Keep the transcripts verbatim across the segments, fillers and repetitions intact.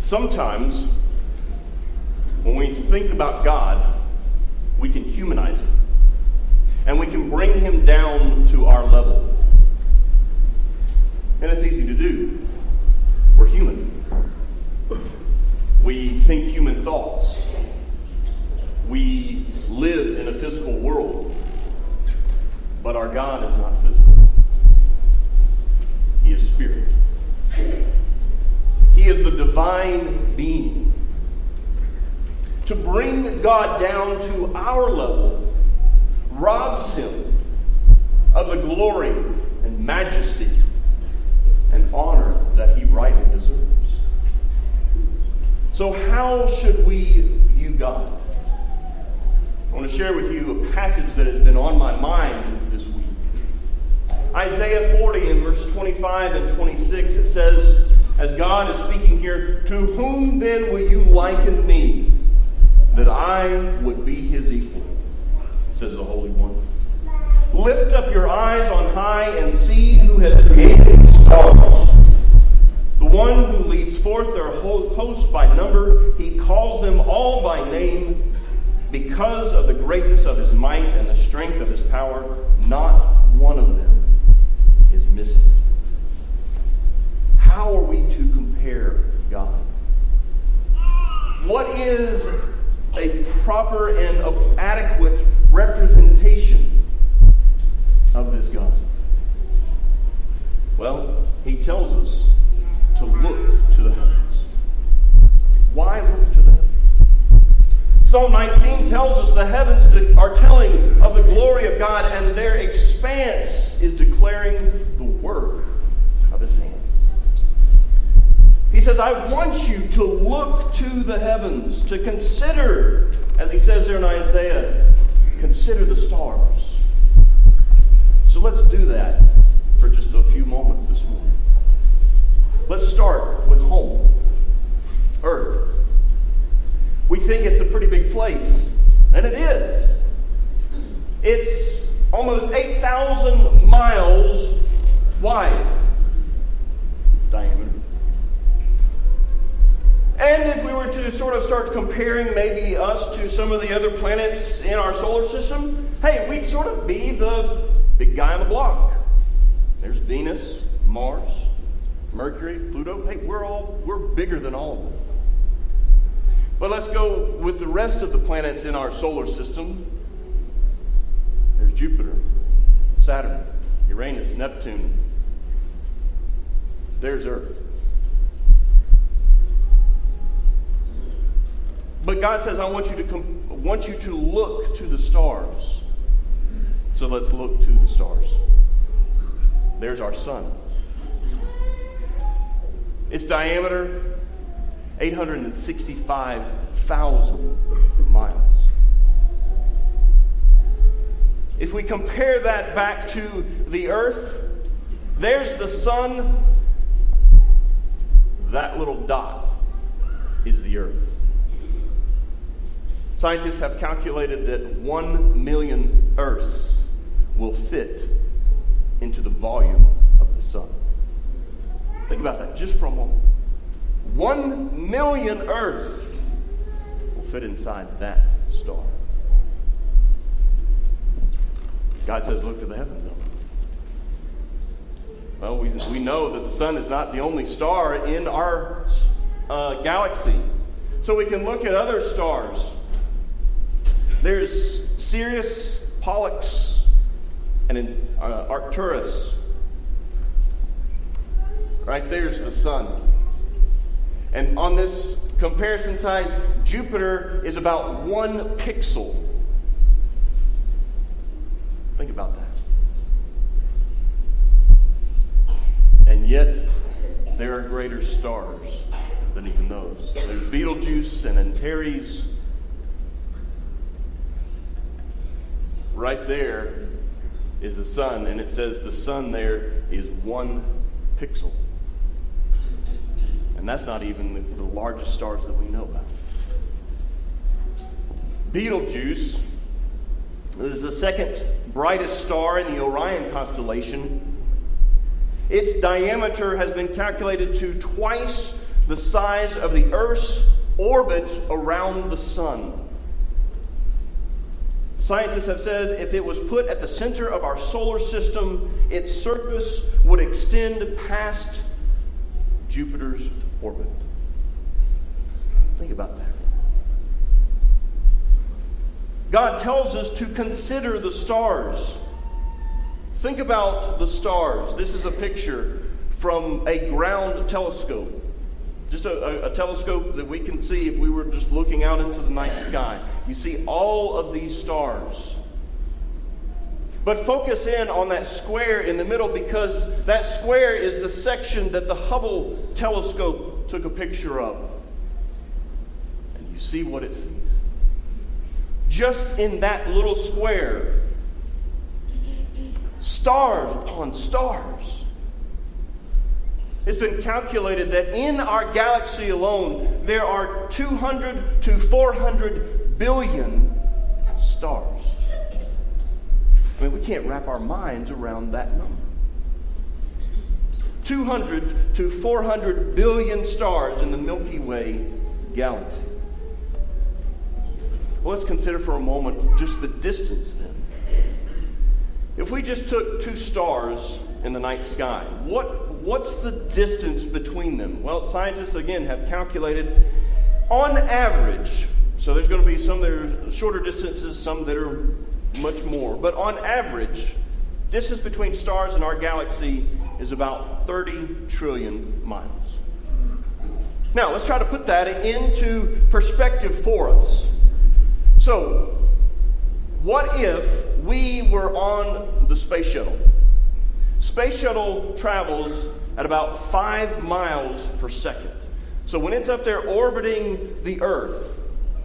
Sometimes, when we think about God, we can humanize him. And we can bring him down to our level. And it's easy to do. We're human. We think human thoughts. We live in a physical world. But our God is not physical. He is spirit. He is the divine being. To bring God down to our level robs him of the glory and majesty and honor that he rightly deserves. So how should we view God? I want to share with you a passage that has been on my mind this week. Isaiah forty in verse twenty-five and twenty-six, it says, as God is speaking here, "To whom then will you liken me, that I would be his equal?" says the Holy One. "Lift up your eyes on high and see who has created the stars. The one who leads forth their whole host by number, he calls them all by name. Because of the greatness of his might and the strength of his power, not one of them is missing." How are we to compare God? What is a proper and adequate representation of this God? Well, he tells us to look to the heavens. Why look to the heavens? Psalm nineteen tells us the heavens are telling of the glory of God, and their expanse is declaring the work of his hands. He says, I want you to look to the heavens, to consider, as he says there in Isaiah, consider the stars. So let's do that for just a few moments this morning. Let's start with home, Earth. We think it's a pretty big place, and it is. It's almost eight thousand miles wide, its diameter. And if we were to sort of start comparing maybe us to some of the other planets in our solar system, hey, we'd sort of be the big guy on the block. There's Venus, Mars, Mercury, Pluto. Hey, we're all, we're bigger than all of them. But let's go with the rest of the planets in our solar system. There's Jupiter, Saturn, Uranus, Neptune. There's Earth. But God says, I want you to com- want you to look to the stars. So let's look to the stars. There's our sun. Its diameter, eight hundred sixty-five thousand miles. If we compare that back to the earth, there's the sun. That little dot is the earth. Scientists have calculated that one million Earths will fit into the volume of the sun. Think about that just for a moment. One million Earths will fit inside that star. God says, look to the heavens. Well, we, we know that the sun is not the only star in our uh, galaxy. So we can look at other stars. There's Sirius, Pollux, and uh, Arcturus. Right there's the sun. And on this comparison size, Jupiter is about one pixel. Think about that. And yet, there are greater stars than even those. There's Betelgeuse and Antares. Right there is the sun, and it says the sun there is one pixel. And that's not even the, the largest stars that we know about. Betelgeuse is the second brightest star in the Orion constellation. Its diameter has been calculated to twice the size of the Earth's orbit around the sun. Scientists have said if it was put at the center of our solar system, its surface would extend past Jupiter's orbit. Think about that. God tells us to consider the stars. Think about the stars. This is a picture from a ground telescope. Just a, a, a telescope that we can see if we were just looking out into the night sky. You see all of these stars. But focus in on that square in the middle, because that square is the section that the Hubble telescope took a picture of. And you see what it sees. Just in that little square, stars upon stars. It's been calculated that in our galaxy alone, there are two hundred to four hundred billion stars. I mean, we can't wrap our minds around that number. two hundred to four hundred billion stars in the Milky Way galaxy. Well, let's consider for a moment just the distance then. If we just took two stars in the night sky, what, what's the distance between them? Well, scientists, again, have calculated on average, so there's going to be some that are shorter distances, some that are much more, but on average, distance between stars in our galaxy is about thirty trillion miles. Now, let's try to put that into perspective for us. So, what if we were on the space shuttle? Space shuttle travels at about five miles per second. So when it's up there orbiting the Earth,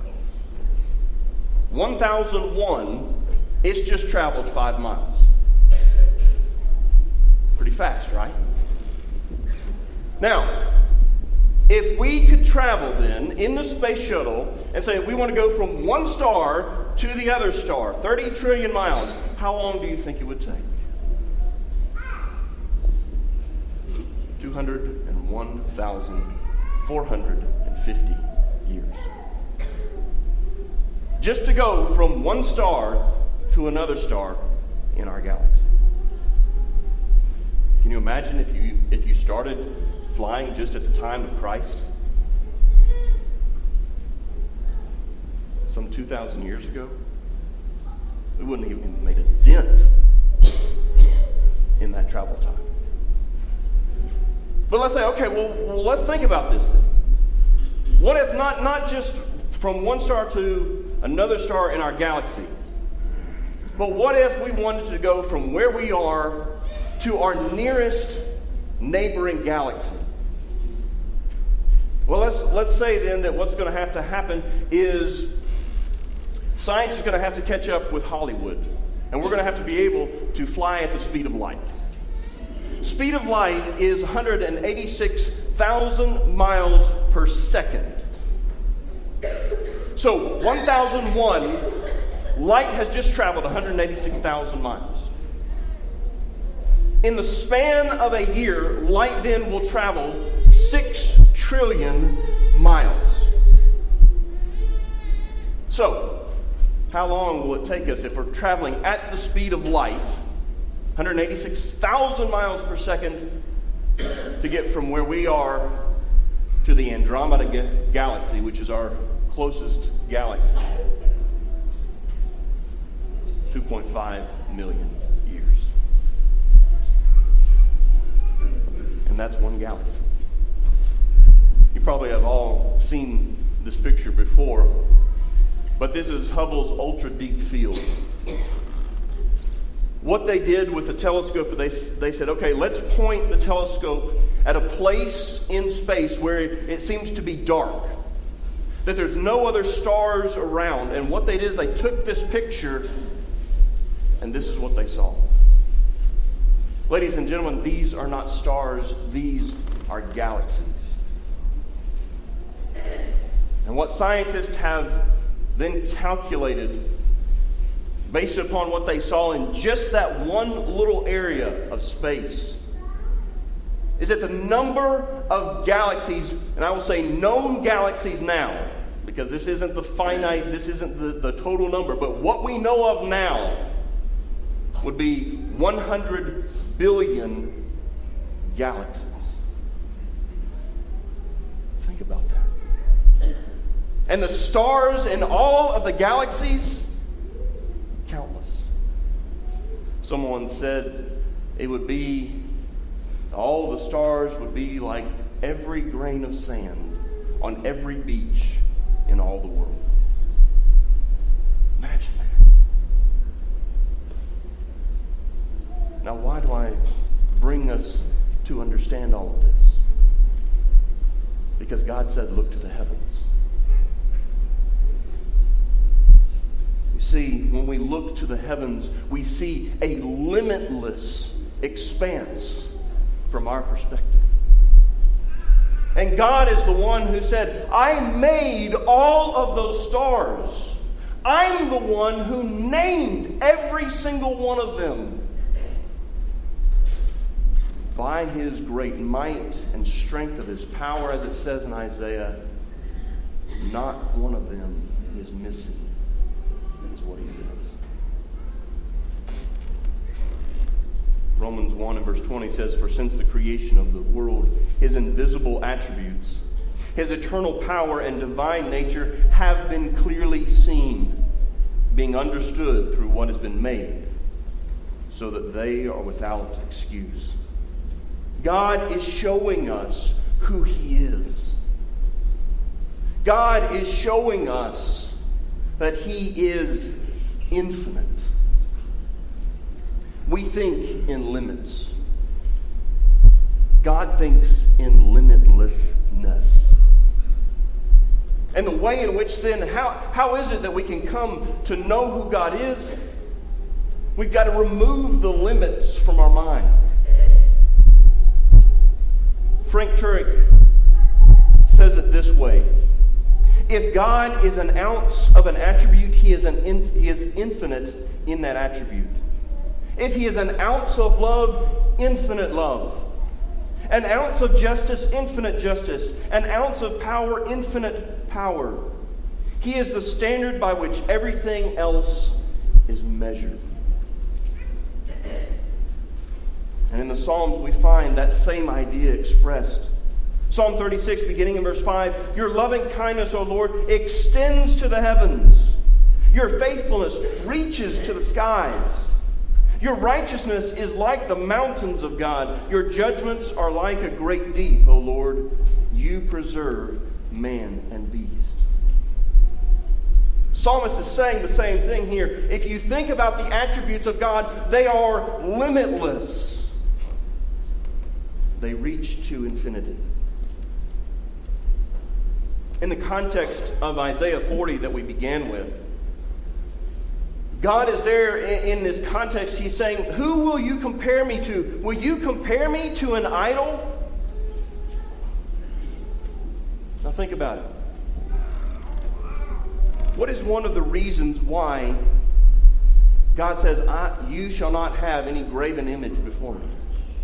one thousand one, it's just traveled five miles. Pretty fast, right? Now, if we could travel then in the space shuttle and say we want to go from one star to the other star, thirty trillion miles, how long do you think it would take? two hundred one thousand four hundred fifty years. Just to go from one star to another star in our galaxy. Can you imagine if you if you started flying just at the time of Christ? Some two thousand years ago? We wouldn't even have made a dent in that travel time. But let's say, okay, well, well let's think about this then. What if not, not just from one star to another star in our galaxy, but what if we wanted to go from where we are to our nearest neighboring galaxy? Well, let's let's say then that what's going to have to happen is science is going to have to catch up with Hollywood, and we're going to have to be able to fly at the speed of light. Speed of light is one hundred eighty-six thousand miles per second. So one thousand one, light has just traveled one hundred eighty-six thousand miles. In the span of a year, light then will travel six trillion miles. So, how long will it take us if we're traveling at the speed of light, one hundred eighty-six thousand miles per second, to get from where we are to the Andromeda ga- galaxy, which is our closest galaxy? two point five million years. And that's one galaxy. You probably have all seen this picture before, but this is Hubble's Ultra Deep Field. What they did with the telescope, they, they said, okay, let's point the telescope at a place in space where it seems to be dark, that there's no other stars around. And what they did is they took this picture, and this is what they saw. Ladies and gentlemen, these are not stars, these are galaxies. And what scientists have then calculated, based upon what they saw in just that one little area of space, is that the number of galaxies, and I will say known galaxies now, because this isn't the finite, this isn't the, the total number, but what we know of now would be one hundred billion galaxies. Think about that. And the stars in all of the galaxies, countless. Someone said it would be, all the stars would be like every grain of sand on every beach in all the world. Imagine that. Now, why do I bring us to understand all of this? Because God said, look to the heavens. You see, when we look to the heavens, we see a limitless expanse from our perspective. And God is the one who said, I made all of those stars. I'm the one who named every single one of them. By His great might and strength of His power, as it says in Isaiah, not one of them is missing, is what He says. Romans one and verse twenty says, for since the creation of the world, His invisible attributes, His eternal power and divine nature have been clearly seen, being understood through what has been made, so that they are without excuse. God is showing us who He is. God is showing us that He is infinite. We think in limits. God thinks in limitlessness. And the way in which then, how, how is it that we can come to know who God is? We've got to remove the limits from our mind. Frank Turek says it this way. If God is an ounce of an attribute, He is, an in, he is infinite in that attribute. If He is an ounce of love, infinite love. An ounce of justice, infinite justice. An ounce of power, infinite power. He is the standard by which everything else is measured. And in the Psalms we find that same idea expressed. Psalm thirty-six, beginning in verse five, your loving kindness, O Lord, extends to the heavens. Your faithfulness reaches to the skies. Your righteousness is like the mountains of God. Your judgments are like a great deep, O Lord. You preserve man and beast. Psalmist is saying the same thing here. If you think about the attributes of God, they are limitless. They reach to infinity. In the context of Isaiah forty that we began with, God is there in this context. He's saying, who will you compare me to? Will you compare me to an idol? Now think about it. What is one of the reasons why God says, I, you shall not have any graven image before me?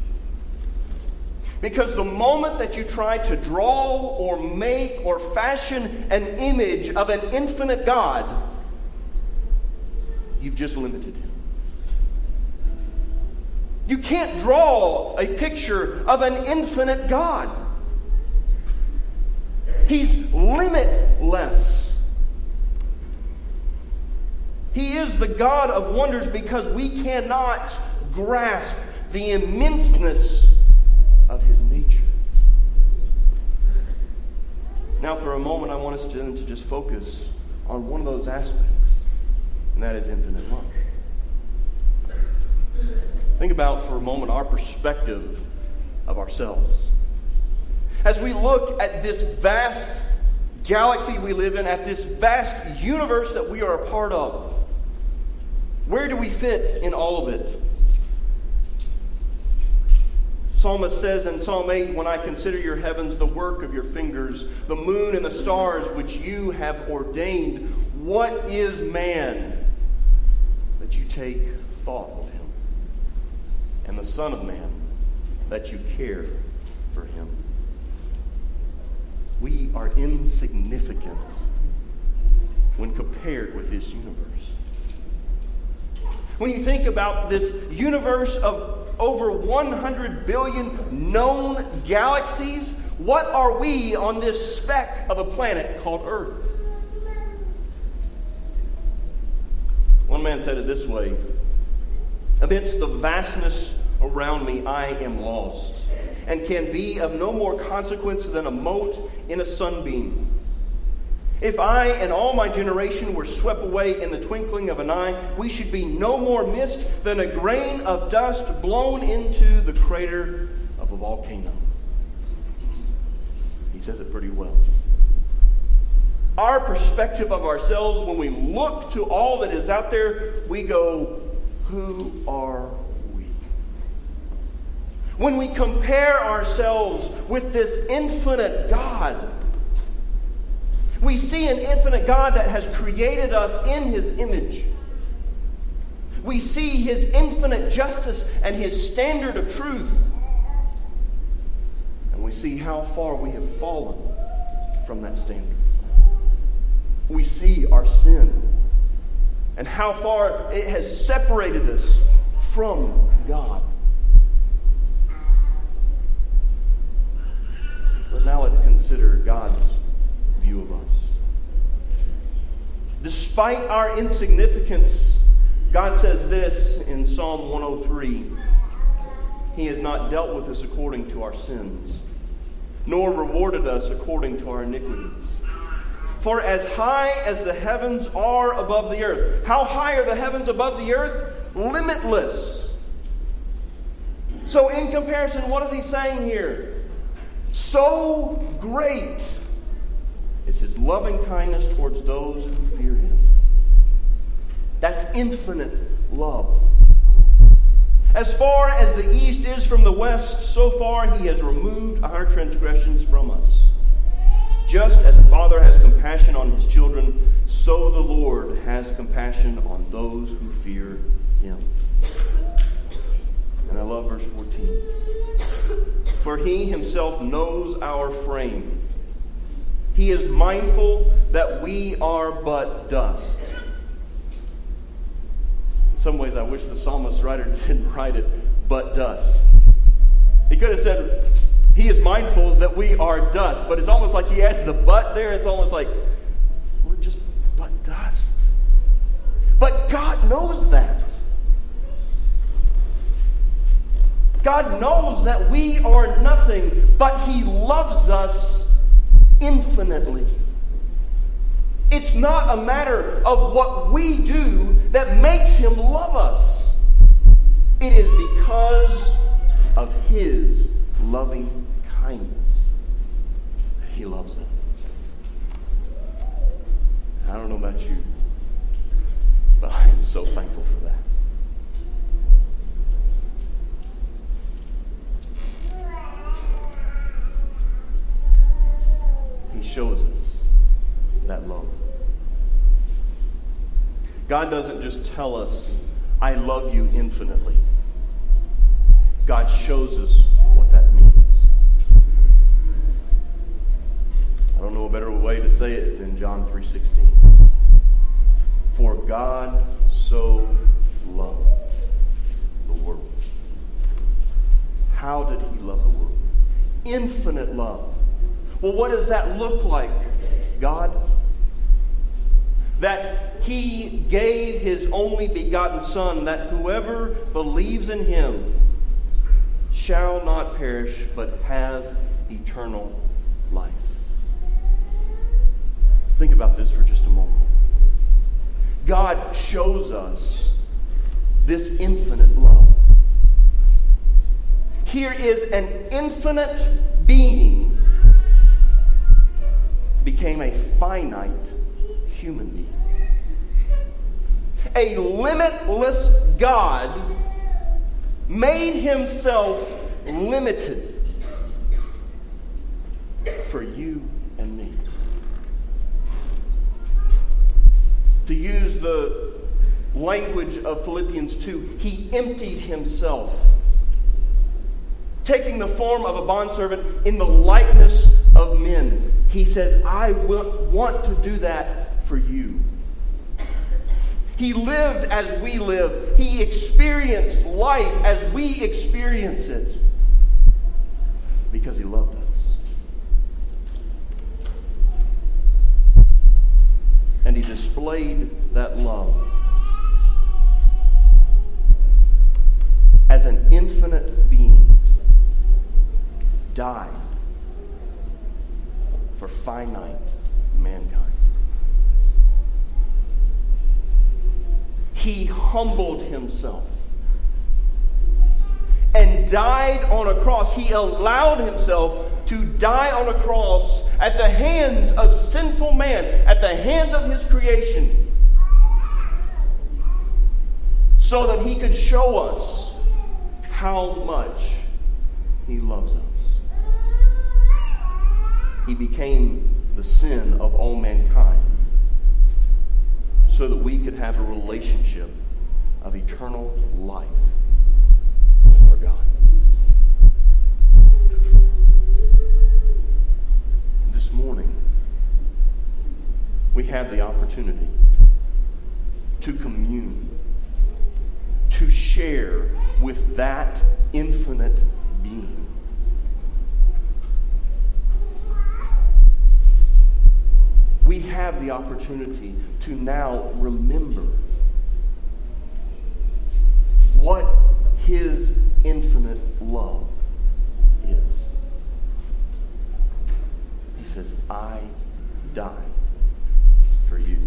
Because the moment that you try to draw or make or fashion an image of an infinite God, you've just limited Him. You can't draw a picture of an infinite God. He's limitless. He is the God of wonders because we cannot grasp the immenseness of His nature. Now for a moment I want us to, to just focus on one of those aspects, and that is infinite love. Think about for a moment our perspective of ourselves. As we look at this vast galaxy we live in, at this vast universe that we are a part of, where do we fit in all of it? Psalmist says in Psalm eight, when I consider your heavens, the work of your fingers, the moon and the stars which you have ordained, what is man that you take thought of him? And the Son of Man that you care for him. We are insignificant when compared with his universe. When you think about this universe of over one hundred billion known galaxies, what are we on this speck of a planet called Earth? One man said it this way: amidst the vastness around me, I am lost, and can be of no more consequence than a mote in a sunbeam. If I and all my generation were swept away in the twinkling of an eye, we should be no more missed than a grain of dust blown into the crater of a volcano. He says it pretty well. Our perspective of ourselves, when we look to all that is out there, we go, who are we? When we compare ourselves with this infinite God, we see an infinite God that has created us in his image. We see his infinite justice and his standard of truth. And we see how far we have fallen from that standard. We see our sin and how far it has separated us from God. But now let's consider God's view of us. Despite our insignificance, God says this in Psalm one oh three: he has not dealt with us according to our sins, nor rewarded us according to our iniquities. For as high as the heavens are above the earth. How high are the heavens above the earth? Limitless. So in comparison, what is he saying here? So great is his loving kindness towards those who fear him. That's infinite love. As far as the east is from the west, so far he has removed our transgressions from us. Just as a father has compassion on his children, so the Lord has compassion on those who fear him. And I love verse fourteen. For he himself knows our frame. He is mindful that we are but dust. In some ways, I wish the psalmist writer didn't write it, but dust. He could have said, he is mindful that we are dust. But it's almost like he adds the but there. It's almost like, we're just but dust. But God knows that. God knows that we are nothing, but he loves us infinitely. It's not a matter of what we do that makes him love us. It is because of his loving kindness that he loves us. I don't know about you, but I am so thankful for that. He shows us that love. God doesn't just tell us, I love you infinitely. God shows us what that means. I don't know a better way to say it than John three sixteen. For God so loved the world. How did he love the world? Infinite love. Well, what does that look like, God? That he gave his only begotten Son, that whoever believes in him shall not perish, but have eternal life. Think about this for just a moment. God shows us this infinite love. Here is an infinite being became a finite human being. A limitless God made himself limited for you and me. To use the language of Philippians two, he emptied himself, taking the form of a bondservant in the likeness of men. He says, I want to do that for you. He lived as we live. He experienced life as we experience it because he loved us. And he displayed that love as an infinite being, died for finite mankind. He humbled himself and died on a cross. He allowed himself to die on a cross at the hands of sinful man, at the hands of his creation, so that he could show us how much he loves us. He became the sin of all mankind so that we could have a relationship of eternal life with our God. This morning, we have the opportunity to commune, to share with that infinite being. We have the opportunity to now remember what his infinite love is. He says, I died for you.